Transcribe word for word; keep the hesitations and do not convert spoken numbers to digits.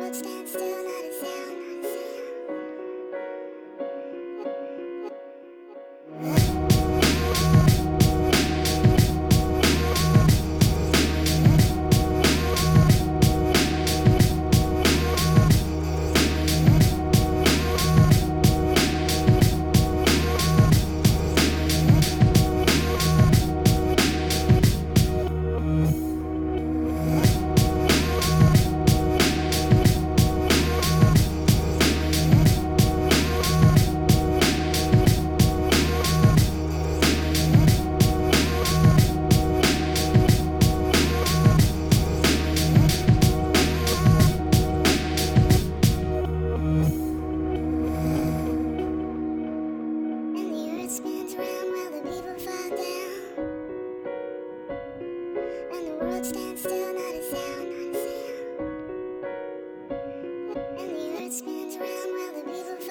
world stands still, not a sound, not a spins around while the people fall down, and the world stands still, not a sound, not a sound. And the earth spins around while the people fall down.